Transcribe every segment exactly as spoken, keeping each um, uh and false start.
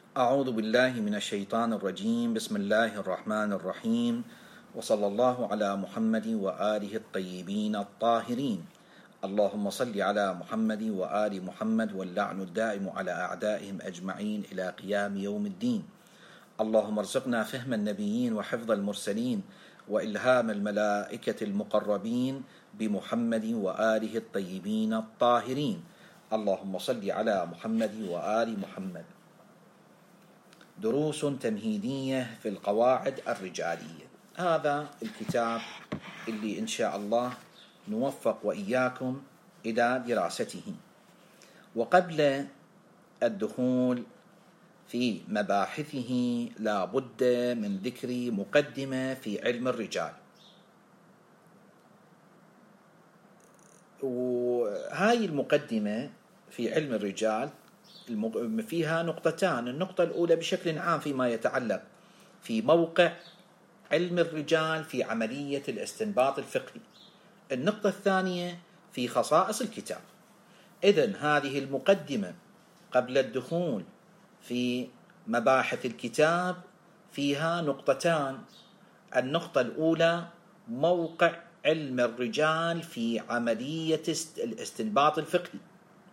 أعوذ بالله من الشيطان الرجيم. بسم الله الرحمن الرحيم، وصلى الله على محمد وآله الطيبين الطاهرين. اللهم صل على محمد وآل محمد، واللعن الدائم على أعدائهم أجمعين إلى قيام يوم الدين. اللهم ارزقنا فهم النبيين وحفظ المرسلين وإلهام الملائكة المقربين بمحمد وآله الطيبين الطاهرين. اللهم صل على محمد وآل محمد. دروس تمهيدية في القواعد الرجالية. هذا الكتاب اللي إن شاء الله نوفق وإياكم إلى دراسته. وقبل الدخول في مباحثه لا بد من ذكر مقدمة في علم الرجال، وهاي المقدمة في علم الرجال فيها نقطتان. النقطة الأولى بشكل عام فيما يتعلق في موقع علم الرجال في عملية الاستنباط الفقهي. النقطة الثانية في خصائص الكتاب. إذن هذه المقدمة قبل الدخول في مباحث الكتاب فيها نقطتان. النقطة الأولى موقع علم الرجال في عملية الاستنباط الفقهي،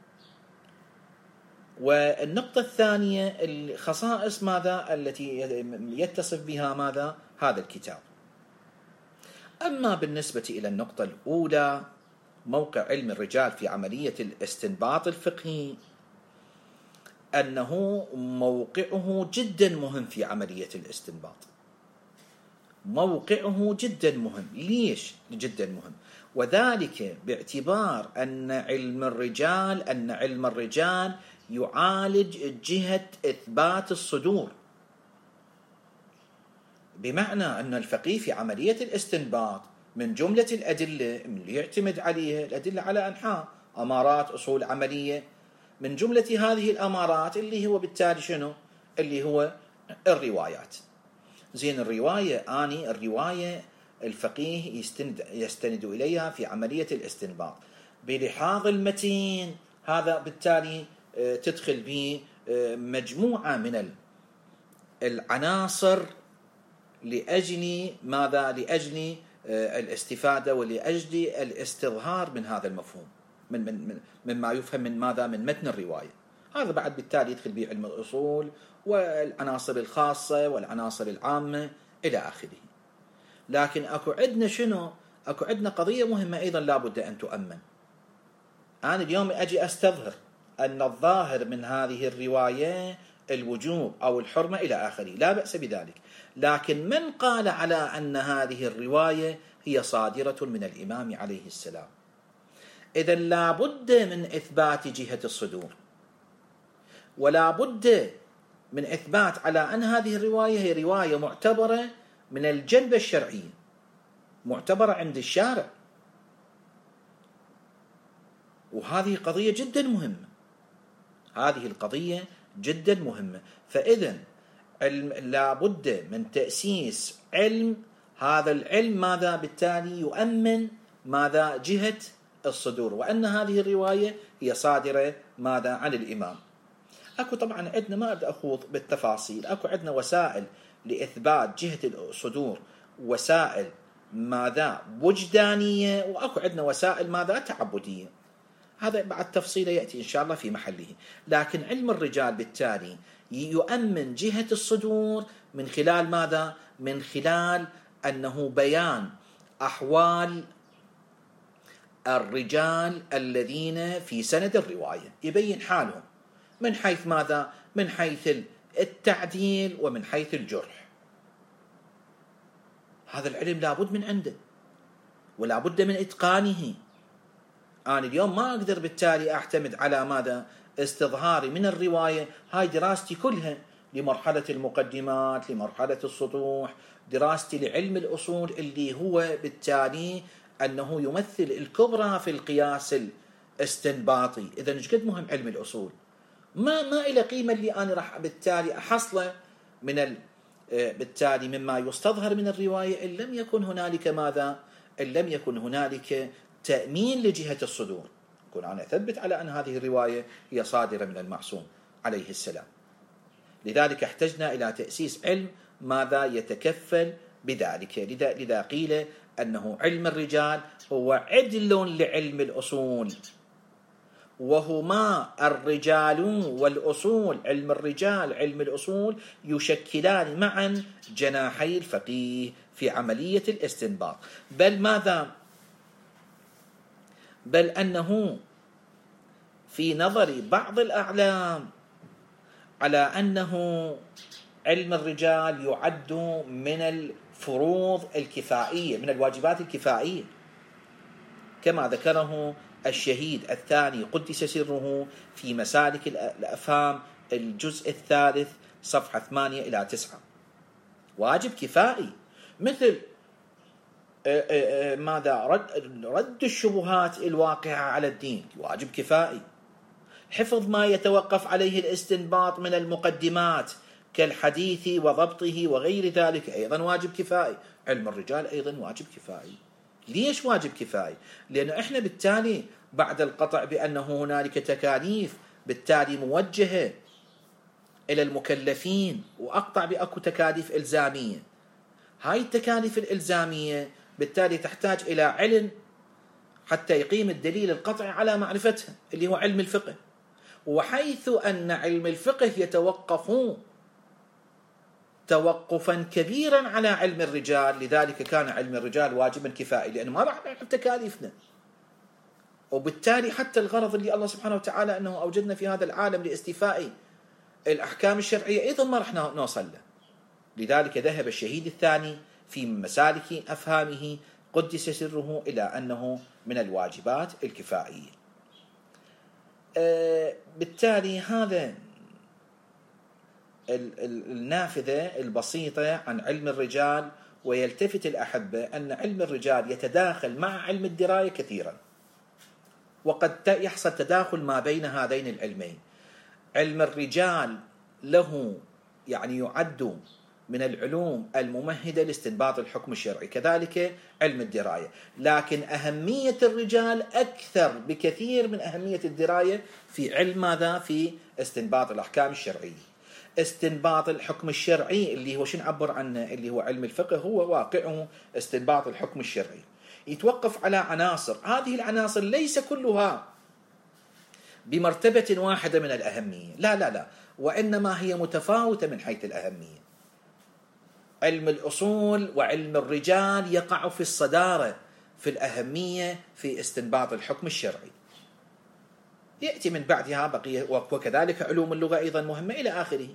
والنقطة الثانية الخصائص ماذا التي يتصف بها ماذا هذا الكتاب. أما بالنسبة إلى النقطة الأولى موقع علم الرجال في عملية الاستنباط الفقهي، أنه موقعه جدا مهم في عملية الاستنباط. موقعه جدا مهم. ليش جدا مهم؟ وذلك باعتبار أن علم الرجال أن علم الرجال يعالج جهة إثبات الصدور، بمعنى أن الفقيه في عملية الاستنباط من جملة الأدلة اللي يعتمد عليها الأدلة على أنحاء أمارات أصول عملية، من جملة هذه الأمارات اللي هو بالتالي شنو؟ اللي هو الروايات. زين، الرواية آني الرواية الفقيه يستند, يستند إليها في عملية الاستنباط بلحاظ المتين. هذا بالتالي تدخل به مجموعة من العناصر لأجل ماذا؟ لأجل الاستفادة ولأجل الاستظهار من هذا المفهوم، من من مما يفهم من ماذا؟ من متن الرواية. هذا بعد بالتالي يدخل به علم الأصول والعناصر الخاصة والعناصر العامة إلى آخره. لكن أكو عندنا شنو؟ أكو عندنا قضية مهمة أيضا لا بد أن تؤمن. أنا اليوم أجي أستظهر أن الظاهر من هذه الرواية الوجوب أو الحرمة إلى آخره، لا بأس بذلك. لكن من قال على أن هذه الرواية هي صادرة من الإمام عليه السلام؟ إذن لا بد من إثبات جهة الصدور، ولا بد من إثبات على أن هذه الرواية هي رواية معتبرة من الجنبة الشرعية، معتبرة عند الشارع. وهذه قضية جدا مهمة. هذه القضية جدا مهمة. فإذن لا بد من تأسيس علم. هذا العلم ماذا؟ بالتالي يؤمن ماذا؟ جهة الصدور، وأن هذه الرواية هي صادرة ماذا؟ عن الإمام. أكو طبعا عندنا، ما أبدأ أخوض بالتفاصيل، أكو عندنا وسائل لإثبات جهة الصدور، وسائل ماذا؟ وجدانية، وأكو عندنا وسائل ماذا؟ تعبدية. هذا بعد تفصيله يأتي إن شاء الله في محله. لكن علم الرجال بالتالي يؤمن جهة الصدور من خلال ماذا؟ من خلال أنه بيان أحوال الرجال الذين في سند الرواية، يبين حالهم من حيث ماذا؟ من حيث التعديل ومن حيث الجرح. هذا العلم لابد من عنده ولا بد من إتقانه. أنا اليوم ما أقدر بالتالي أعتمد على ماذا؟ استظهاري من الرواية. هاي دراستي كلها لمرحلة المقدمات، لمرحلة السطوح، دراستي لعلم الأصول اللي هو بالتالي أنه يمثل الكبرى في القياس الاستنباطي. إذا إيش قد مهم علم الأصول؟ ما ما إلى قيمة اللي أنا راح بالتالي أحصله من ال بالتالي مما يستظهر من الرواية إن لم يكن هنالك ماذا؟ إن لم يكن هنالك تأمين لجهة الصدور. أكون أنا أثبت على أن هذه الرواية هي صادرة من المعصوم عليه السلام. لذلك احتجنا إلى تأسيس علم ماذا يتكفل بذلك. لذا, لذا قيل أنه علم الرجال هو عدل لعلم الأصول، وهما الرجال والأصول، علم الرجال علم الأصول يشكلان معا جناحي الفقيه في عملية الاستنباط. بل ماذا بل أنه في نظر بعض الأعلام على أنه علم الرجال يعد من الفروض الكفائية، من الواجبات الكفائية، كما ذكره الشهيد الثاني قدس سره في مسالك الأفهام الجزء الثالث صفحة ثمانية إلى تسعة. واجب كفائي، مثل ماذا رد, رد الشبهات الواقعة على الدين، واجب كفائي. حفظ ما يتوقف عليه الاستنباط من المقدمات كالحديث وضبطه وغير ذلك أيضا واجب كفائي. علم الرجال أيضا واجب كفائي. ليش واجب كفائي؟ لأن إحنا بالتالي بعد القطع بأنه هنالك تكاليف بالتالي موجهة إلى المكلفين، وأقطع بأكو تكاليف إلزامية، هاي التكاليف الإلزامية بالتالي تحتاج إلى علم حتى يقيم الدليل القطعي على معرفتها، اللي هو علم الفقه. وحيث أن علم الفقه يتوقف توقفا كبيرا على علم الرجال، لذلك كان علم الرجال واجبا كفائي، لأنه ما راح نعرف تكاليفنا. وبالتالي حتى الغرض اللي الله سبحانه وتعالى أنه أوجدنا في هذا العالم لاستيفاء الأحكام الشرعية أيضا ما راح نوصل له. لذلك ذهب الشهيد الثاني في مسالك أفهامه قدس سره إلى أنه من الواجبات الكفائية. آه بالتالي هذا النافذة البسيطة عن علم الرجال. ويلتفت الأحبة أن علم الرجال يتداخل مع علم الدراية كثيرا، وقد يحصل تداخل ما بين هذين العلمين. علم الرجال له يعني يعد من العلوم الممهدة لاستنباط الحكم الشرعي، كذلك علم الدراية، لكن أهمية الرجال أكثر بكثير من أهمية الدراية في علم ماذا؟ في استنباط الأحكام الشرعية. استنباط الحكم الشرعي اللي هو شو نعبر عنه، اللي هو علم الفقه، هو واقعه استنباط الحكم الشرعي، يتوقف على عناصر. هذه العناصر ليس كلها بمرتبة واحدة من الأهمية، لا لا لا، وإنما هي متفاوتة من حيث الأهمية. علم الأصول وعلم الرجال يقع في الصدارة في الأهمية في استنباط الحكم الشرعي، يأتي من بعدها بقية، وكذلك علوم اللغة أيضا مهمة إلى آخره.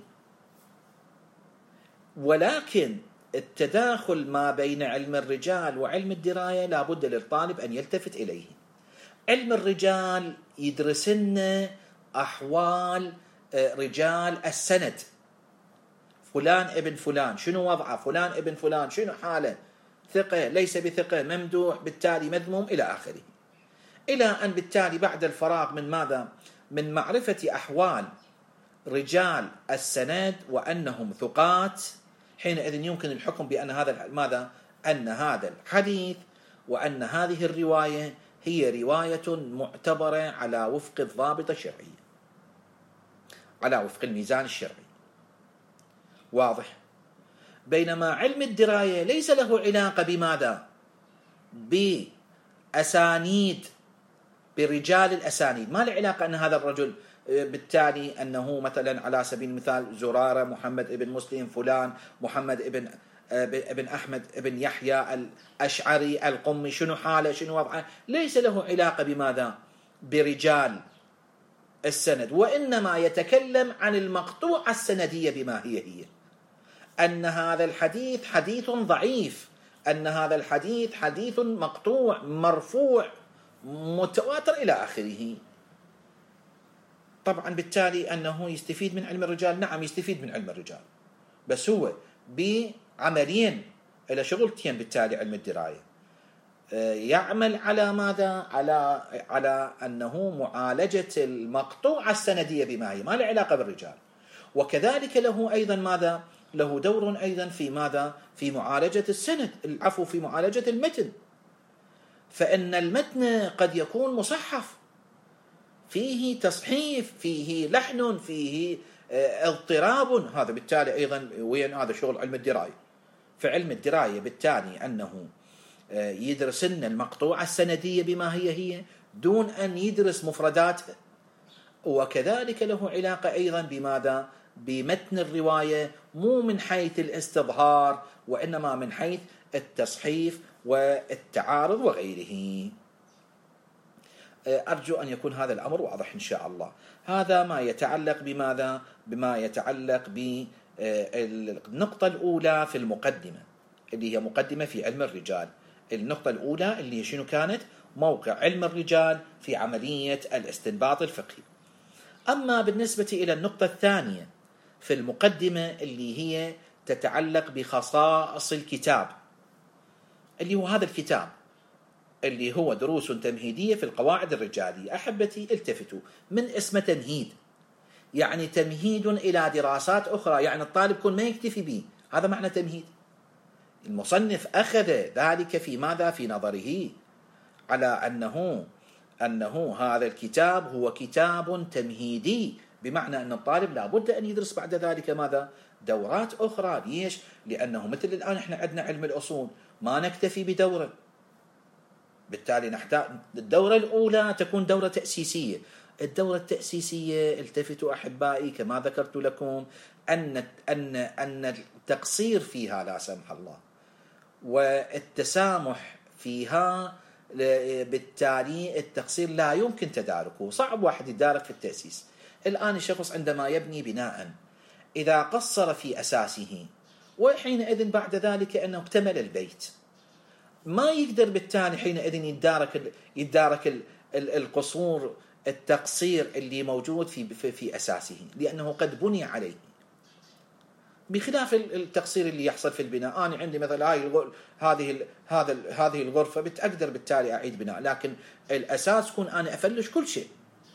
ولكن التداخل ما بين علم الرجال وعلم الدراية لا بد للطالب أن يلتفت إليه. علم الرجال يدرسن أحوال رجال السند، فلان ابن فلان شنو وضعه، فلان ابن فلان شنو حاله، ثقة ليس بثقة، ممدوح بالتالي مذموم إلى آخره، إلى أن بالتالي بعد الفراغ من ماذا؟ من معرفة أحوال رجال السند وأنهم ثقات، حينئذ يمكن الحكم بأن هذا ماذا؟ أن هذا الحديث وأن هذه الرواية هي رواية معتبرة على وفق الضابط الشرعي، على وفق الميزان الشرعي. واضح؟ بينما علم الدراية ليس له علاقة بماذا؟ بأسانيد، برجال الأسانيد، ما له علاقة أن هذا الرجل بالتالي أنه مثلا على سبيل المثال زرارة محمد ابن مسلم فلان محمد ابن ابن أحمد ابن يحيى الأشعري القمي شنو حاله شنو وضعه، ليس له علاقة بماذا؟ برجال السند، وإنما يتكلم عن المقطوعة السندية بما هي هي، أن هذا الحديث حديث ضعيف، أن هذا الحديث حديث مقطوع مرفوع متواتر إلى آخره. طبعا بالتالي أنه يستفيد من علم الرجال، نعم يستفيد من علم الرجال، بس هو بعملين إلى شغلتين. بالتالي علم الدراية يعمل على ماذا؟ على على أنه معالجة المقطوعة السندية بما هي، ما له علاقة بالرجال. وكذلك له أيضا ماذا؟ له دور أيضا في ماذا؟ في معالجة السند، العفو في معالجة المتن. فإن المتن قد يكون مصحف، فيه تصحيف، فيه لحن، فيه اضطراب، هذا بالتالي أيضا وين هذا شغل علم الدراية. فعلم الدراية بالتالي أنه يدرس لنا المقطوعة السندية بما هي هي دون أن يدرس مفرداتها، وكذلك له علاقة أيضا بماذا؟ بمتن الرواية، مو من حيث الاستظهار وإنما من حيث التصحيف والتعارض وغيره. أرجو أن يكون هذا الأمر واضح إن شاء الله. هذا ما يتعلق بماذا؟ بما يتعلق بالنقطة الأولى في المقدمة اللي هي مقدمة في علم الرجال. النقطة الأولى اللي هي شنو كانت؟ موقع علم الرجال في عملية الاستنباط الفقهي. أما بالنسبة إلى النقطة الثانية في المقدمة اللي هي تتعلق بخصائص الكتاب، اللي هو هذا الكتاب اللي هو دروس تمهيدية في القواعد الرجالية. أحبتي التفتوا، من اسمه تمهيد، يعني تمهيد إلى دراسات أخرى، يعني الطالب يكون ما يكتفي به، هذا معنى تمهيد. المصنف أخذ ذلك في ماذا؟ في نظره على أنه أنه هذا الكتاب هو كتاب تمهيدي، بمعنى أن الطالب لابد أن يدرس بعد ذلك ماذا؟ دورات أخرى. ليش؟ لأنه مثل الآن إحنا عندنا علم الأصول ما نكتفي بدورة، بالتالي نحتاج الدورة الأولى تكون دورة تأسيسية. الدورة التأسيسية التفتوا أحبائي كما ذكرت لكم أن أن أن التقصير فيها لا سمح الله والتسامح فيها، بالتالي التقصير لا يمكن تداركه، صعب واحد يدارك في التأسيس. الآن الشخص عندما يبني بناء إذا قصر في أساسه وحينئذ بعد ذلك أنه اكتمل البيت، ما يقدر بالتالي حينئذ يدارك يدارك القصور التقصير اللي موجود في في أساسه، لأنه قد بني عليه، بخلاف التقصير اللي يحصل في البناء. أنا عندي مثلا هاي هذه هذا هذه الغرفة بتقدر بالتالي أعيد بناء، لكن الأساس يكون أنا أفلش كل شيء.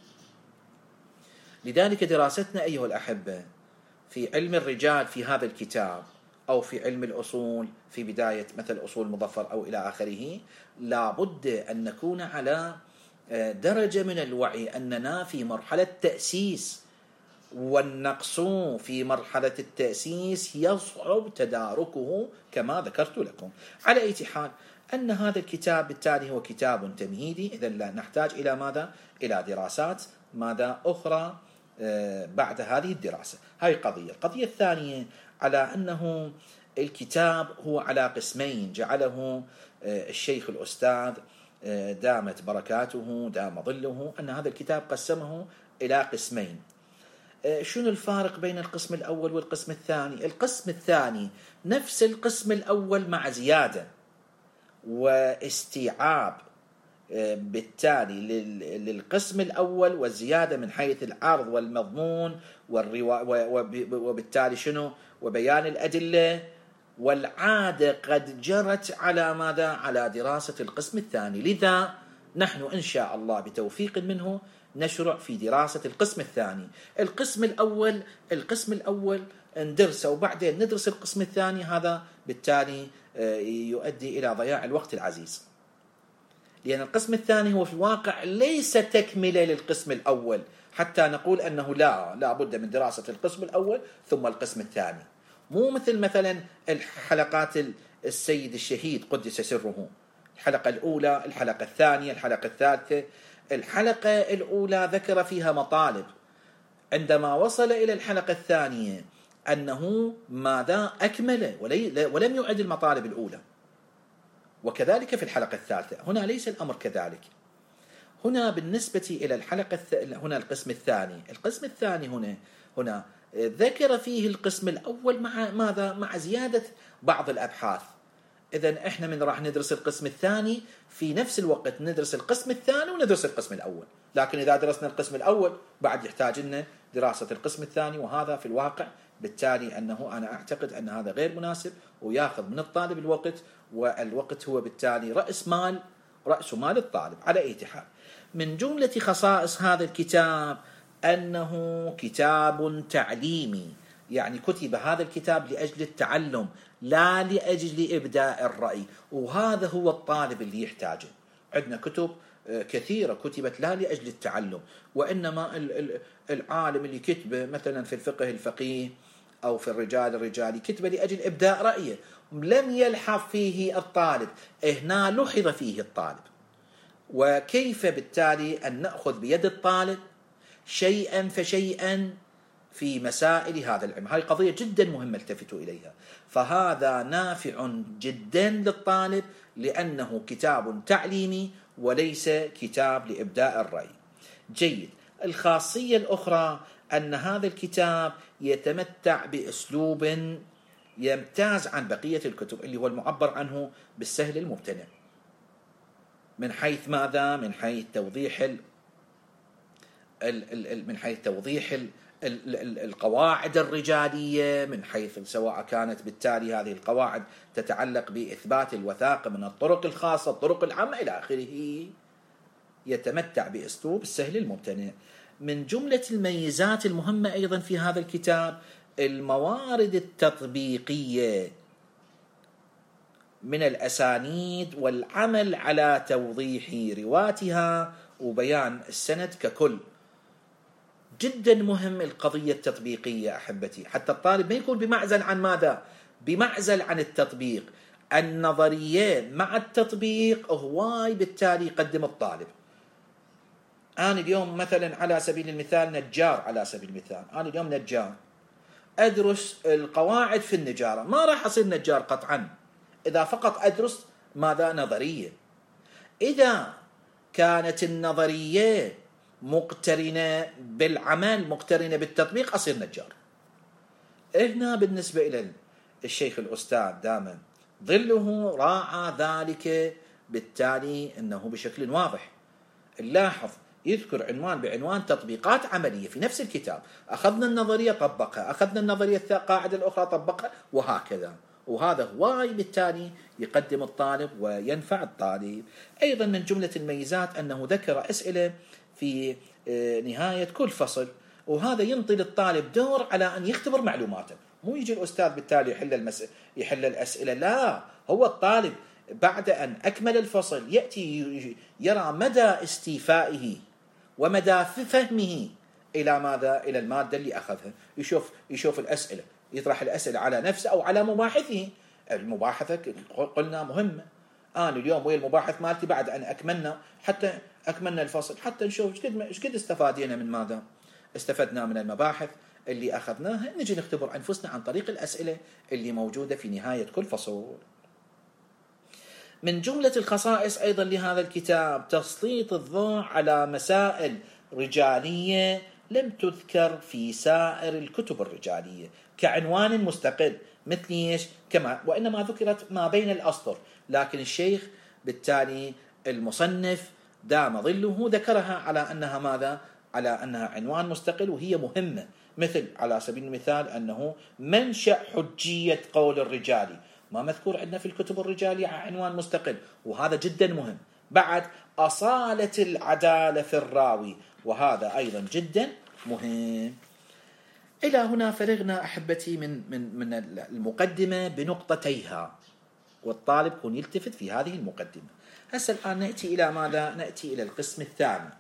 لذلك دراستنا أيها الأحبة في علم الرجال في هذا الكتاب أو في علم الأصول في بداية مثل أصول المظفر أو إلى آخره، لابد أن نكون على درجة من الوعي أننا في مرحلة تأسيس، والنقص في مرحلة التأسيس يصعب تداركه كما ذكرت لكم. على أي حال أن هذا الكتاب بالتالي هو كتاب تمهيدي، إذن لا نحتاج إلى ماذا؟ إلى دراسات ماذا أخرى بعد هذه الدراسة. هاي قضية. القضية الثانية على أنه الكتاب هو على قسمين جعله الشيخ الأستاذ دامت بركاته دام ظله، أن هذا الكتاب قسمه إلى قسمين. شنو الفارق بين القسم الأول والقسم الثاني؟ القسم الثاني نفس القسم الأول مع زيادة واستيعاب بالتالي للقسم الأول، والزيادة من حيث العرض والمضمون وبالتالي شنو؟ وبيان الأدلة. والعادة قد جرت على ماذا؟ على دراسة القسم الثاني. لذا نحن إن شاء الله بتوفيق منه نشرع في دراسة القسم الثاني. القسم الأول القسم الأول ندرسه وبعدين ندرس القسم الثاني، هذا بالتالي يؤدي إلى ضياع الوقت العزيز، لأن القسم الثاني هو في الواقع ليس تكملة للقسم الأول حتى نقول أنه لا لا بد من دراسة القسم الأول ثم القسم الثاني. مو مثل مثلا الحلقات السيد الشهيد قدس سره، الحلقة الأولى، الحلقة الثانية، الحلقة الثالثة. الحلقة الأولى ذكر فيها مطالب، عندما وصل إلى الحلقة الثانية أنه ماذا؟ أكمل ولم يعد المطالب الأولى. وكذلك في الحلقة الثالثة. هنا ليس الأمر كذلك. هنا بالنسبة إلى الحلقة الث... هنا القسم الثاني القسم الثاني هنا هنا ذكر فيه القسم الأول مع ماذا؟ مع زيادة بعض الأبحاث. إذن إحنا من راح ندرس القسم الثاني في نفس الوقت ندرس القسم الثاني وندرس القسم الأول، لكن إذا درسنا القسم الأول بعد يحتاج لنا دراسة القسم الثاني، وهذا في الواقع بالتالي أنه أنا أعتقد أن هذا غير مناسب ويأخذ من الطالب الوقت، والوقت هو بالتالي رأس مال رأس مال الطالب. على أي حال، من جملة خصائص هذا الكتاب أنه كتاب تعليمي، يعني كتب هذا الكتاب لأجل التعلم لا لأجل إبداء الرأي، وهذا هو الطالب اللي يحتاجه. عندنا كتب كثيرة كتبت لا لأجل التعلم، وإنما العالم اللي كتبه مثلا في الفقه الفقيه أو في الرجال الرجالي كتبه لأجل إبداء رأيه، لم يلحظ فيه الطالب، هنا لحظ فيه الطالب. وكيف بالتالي أن نأخذ بيد الطالب شيئا فشيئا في مسائل هذا العلم؟ هذه قضية جدا مهمة التفتوا إليها. فهذا نافع جدا للطالب لأنه كتاب تعليمي وليس كتاب لإبداء الرأي. جيد. الخاصية الأخرى أن هذا الكتاب يتمتع بأسلوب يمتاز عن بقية الكتب اللي هو المعبر عنه بالسهل الممتنع، من حيث ماذا؟ من حيث توضيح ال من حيث توضيح ال القواعد الرجالية، من حيث سواء كانت بالتالي هذه القواعد تتعلق بإثبات الوثاقة من الطرق الخاصة، الطرق العامة إلى آخره. يتمتع بأسلوب السهل الممتنع. من جملة الميزات المهمة أيضا في هذا الكتاب الموارد التطبيقية من الأسانيد والعمل على توضيح رواتها وبيان السند ككل. جدا مهم القضية التطبيقية أحبتي، حتى الطالب ما يكون بمعزل عن ماذا؟ بمعزل عن التطبيق. النظرية مع التطبيق هواي بالتالي يقدم الطالب. أنا اليوم مثلا على سبيل المثال نجار، على سبيل المثال أنا اليوم نجار، أدرس القواعد في النجارة، ما راح أصير نجار قطعا إذا فقط أدرس ماذا؟ نظرية. إذا كانت النظرية مقترنة بالعمل، مقترنة بالتطبيق، أصير نجار. هنا بالنسبة إلى الشيخ الأستاذ دائما ظله راعى ذلك، بالتالي أنه بشكل واضح نلاحظ يذكر عنوان بعنوان تطبيقات عملية في نفس الكتاب. أخذنا النظرية طبقها، أخذنا النظرية القاعدة الأخرى طبقها، وهكذا. وهذا هواي بالتالي يقدم الطالب وينفع الطالب. أيضا من جملة الميزات أنه ذكر أسئلة في نهاية كل فصل، وهذا ينطي للطالب دور على أن يختبر معلوماته. مو يجي الأستاذ بالتالي يحل المس... يحل الأسئلة، لا، هو الطالب بعد أن أكمل الفصل يأتي يرى مدى استيفائه ومدى فهمه إلى ماذا؟ إلى المادة اللي أخذها. يشوف يشوف الأسئلة، يطرح الأسئلة على نفسه أو على مباحثه. المباحثة قلنا مهمة. أنا اليوم ويا المباحث مالتي بعد أن أكملنا حتى أكملنا الفصل، حتى نشوف ايش قد استفادينا من ماذا؟ استفدنا من المباحث اللي أخذناها، نجي نختبر أنفسنا عن طريق الأسئلة اللي موجودة في نهاية كل فصل. من جملة الخصائص أيضا لهذا الكتاب تسليط الضوء على مسائل رجالية لم تذكر في سائر الكتب الرجالية كعنوان مستقل، مثل ايش؟ كما وإنما ذكرت ما بين الأسطر، لكن الشيخ بالتالي المصنف دام ظله ذكرها على أنها ماذا؟ على أنها عنوان مستقل وهي مهمة. مثل على سبيل المثال أنه منشأ حجية قول الرجالي، ما مذكور عندنا في الكتب الرجالية عنوان مستقل، وهذا جدا مهم. بعد أصالة العدالة في الراوي، وهذا أيضا جدا مهم. إلى هنا فرغنا أحبتي من من من المقدمة بنقطتيها، والطالب يكون يلتفت في هذه المقدمة. هسه الآن نأتي إلى ماذا؟ نأتي إلى القسم الثاني.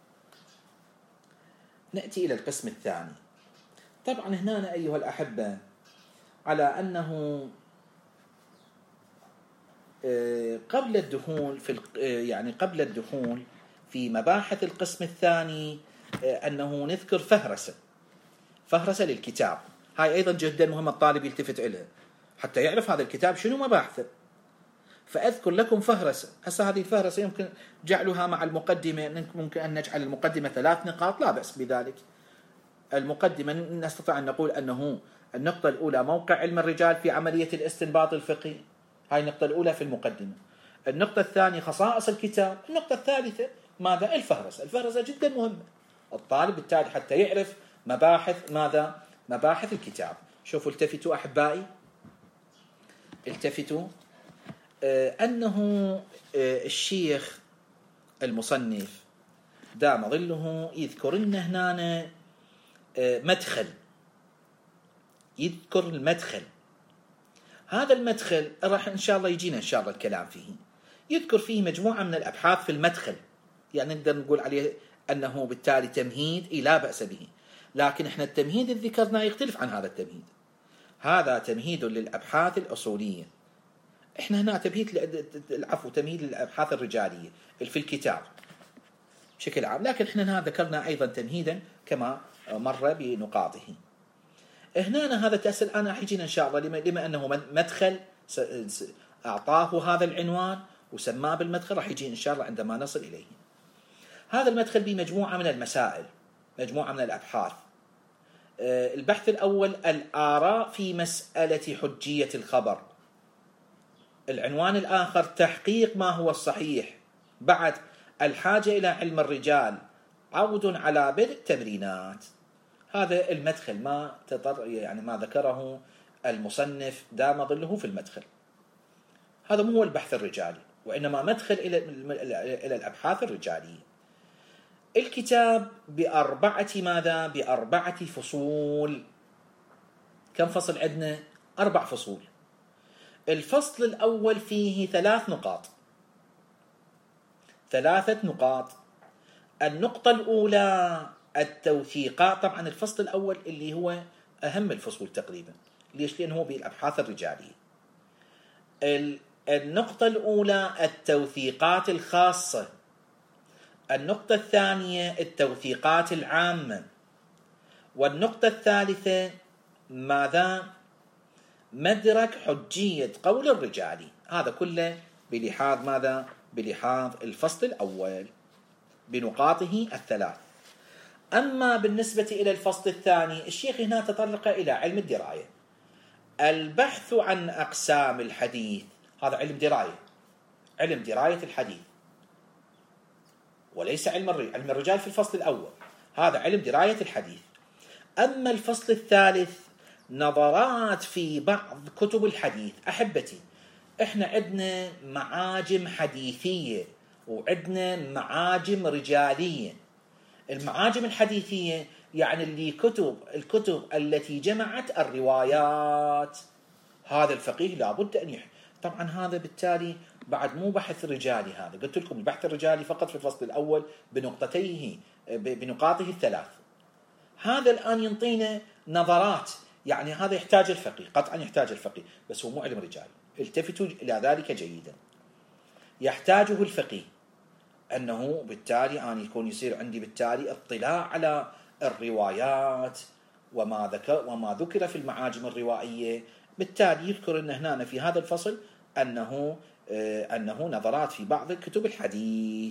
نأتي إلى القسم الثاني. طبعا هنا أيها الأحبة على أنه قبل الدخول في يعني قبل الدخول في مباحث القسم الثاني أنه نذكر فهرسة فهرسة للكتاب. هاي أيضا جدا مهم الطالب يلتفت إليها حتى يعرف هذا الكتاب شنو مباحثه. فأذكر لكم فهرسة. هسه هذه الفهرسة يمكن جعلها مع المقدمة، ممكن أن نجعل المقدمة ثلاث نقاط، لا بأس بذلك. المقدمة نستطيع أن نقول أنه النقطة الأولى موقع علم الرجال في عملية الاستنباط الفقهي، هاي النقطة الأولى في المقدمة. النقطة الثانية خصائص الكتاب. النقطة الثالثة ماذا؟ الفهرسة. الفهرسة جدا مهمة الطالب بالتالي حتى يعرف مباحث ماذا؟ مباحث الكتاب. شوفوا التفتوا أحبائي، التفتوا آه أنه آه الشيخ المصنف دام ظله يذكر لنا هنا آه مدخل، يذكر المدخل. هذا المدخل راح إن شاء الله يجينا إن شاء الله الكلام فيه. يذكر فيه مجموعة من الأبحاث في المدخل، يعني نقدر نقول عليه أنه بالتالي تمهيد إيه لا بأس به. لكن احنا التمهيد اللي ذكرناه يختلف عن هذا التمهيد. هذا تمهيد للأبحاث الأصولية، احنا هنا تمهيد العفو تمهيد للأبحاث الرجالية في الكتاب بشكل عام، لكن احنا هنا ذكرنا أيضا تمهيدا كما مر بنقاطه. هنا هذا تأسل أنا حيجينا إن شاء الله لما, لما أنه مدخل أعطاه هذا العنوان وسماه بالمدخل، راح يجي إن شاء الله عندما نصل إليه. هذا المدخل بمجموعة من المسائل، مجموعة من الأبحاث. البحث الأول الآراء في مسألة حجية الخبر. العنوان الآخر تحقيق ما هو الصحيح. بعد الحاجة إلى علم الرجال، عود على بدء التمرينات. هذا المدخل ما تطر يعني ما ذكره المصنف دام ظله في المدخل. هذا مو هو البحث الرجالي، وإنما مدخل إلى إلى الأبحاث الرجالية. الكتاب بأربعة ماذا؟ بأربعة فصول. كم فصل عندنا؟ أربع فصول. الفصل الأول فيه ثلاث نقاط، ثلاثة نقاط. النقطة الأولى التوثيقات. طبعا الفصل الأول اللي هو أهم الفصول تقريبا. ليش؟ لأنه هو بالأبحاث الرجالية. النقطة الأولى التوثيقات الخاصة. النقطة الثانية التوثيقات العامة. والنقطة الثالثة ماذا؟ مدرك حجية قول الرجال. هذا كله بلحاظ ماذا؟ بلحاظ الفصل الأول بنقاطه الثلاث. أما بالنسبة إلى الفصل الثاني، الشيخ هنا تطرق إلى علم الدراية. البحث عن أقسام الحديث، هذا علم دراية، علم دراية الحديث، وليس علم الرجال. علم الرجال في الفصل الأول، هذا علم دراية الحديث. أما الفصل الثالث نظرات في بعض كتب الحديث. أحبتي، إحنا عندنا معاجم حديثية وعندنا معاجم رجالية. المعاجم الحديثية يعني اللي كتب الكتب التي جمعت الروايات. هذا الفقيه لابد أن يحب. طبعا هذا بالتالي بعد مو بحث رجالي. هذا قلت لكم البحث الرجالي فقط في الفصل الأول بنقطتيه بنقاطه الثلاث. هذا الآن ينطينا نظرات، يعني هذا يحتاج الفقيه، قطعا يحتاج الفقيه، بس هو مو علم رجالي. التفتوا إلى ذلك جيدا. يحتاجه الفقيه، أنه بالتالي أن يكون يصير عندي بالتالي اطلاع على الروايات وما ذكر وما ذكر في المعاجم الروائية. بالتالي يذكر أن هنا في هذا الفصل أنه أنه نظرات في بعض كتب الحديث.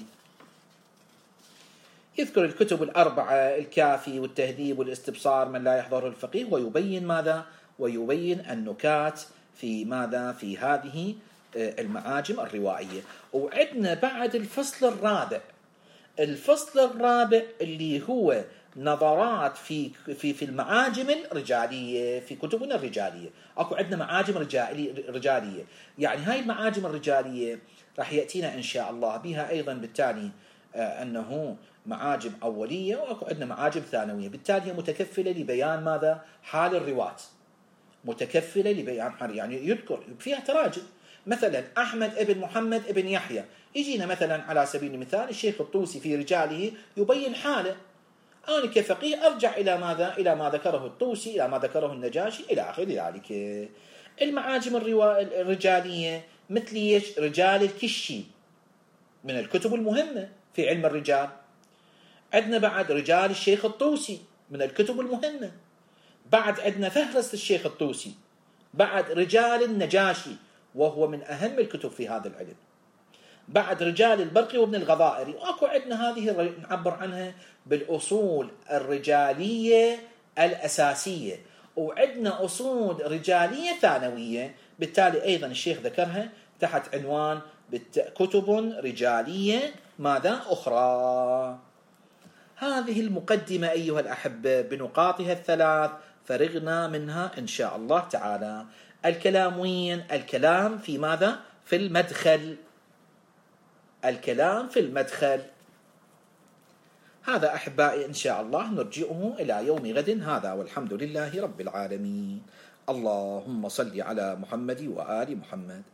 يذكر الكتب الأربعة: الكافي والتهذيب والاستبصار من لا يحضره الفقيه، ويبين ماذا؟ ويبين النكات في ماذا؟ في هذه المعاجم الروائية. وعندنا بعد الفصل الرابع، الفصل الرابع اللي هو نظرات في في في المعاجم الرجالية، في كتبنا الرجالية. اكو عندنا معاجم رجالية رجالية يعني هاي المعاجم الرجالية راح يأتينا إن شاء الله بها أيضا بالتالي أنه معاجم أولية، وأكو عندنا معاجم ثانوية. بالتالي هي متكفلة لبيان ماذا؟ حال الرواة، متكفلة لبيان حال، يعني يذكر فيها تراجم. مثلا أحمد ابن محمد ابن يحيى، يجينا مثلا على سبيل المثال الشيخ الطوسي في رجاله يبين حاله. أنا كفقيه أرجع إلى ماذا؟ إلى ما ذكره الطوسي، إلى ما ذكره النجاشي، إلى آخر ذلك. المعاجم الرجالية مثل يش رجال الكشي من الكتب المهمة في علم الرجال. عندنا بعد رجال الشيخ الطوسي من الكتب المهمة. بعد عندنا فهرس الشيخ الطوسي. بعد رجال النجاشي وهو من أهم الكتب في هذا العلم. بعد رجال البرقي وابن الغضائري. وأكو عندنا هذه نعبر عنها بالأصول الرجالية الأساسية، وعندنا أصول رجالية ثانوية. بالتالي أيضا الشيخ ذكرها تحت عنوان كتب رجالية ماذا أخرى. هذه المقدمة أيها الأحبة بنقاطها الثلاث فرغنا منها إن شاء الله تعالى. الكلام وين؟ الكلام في ماذا؟ في المدخل. الكلام في المدخل. هذا أحبائي إن شاء الله نرجئه إلى يوم غد. هذا والحمد لله رب العالمين. اللهم صل على محمد وآل محمد.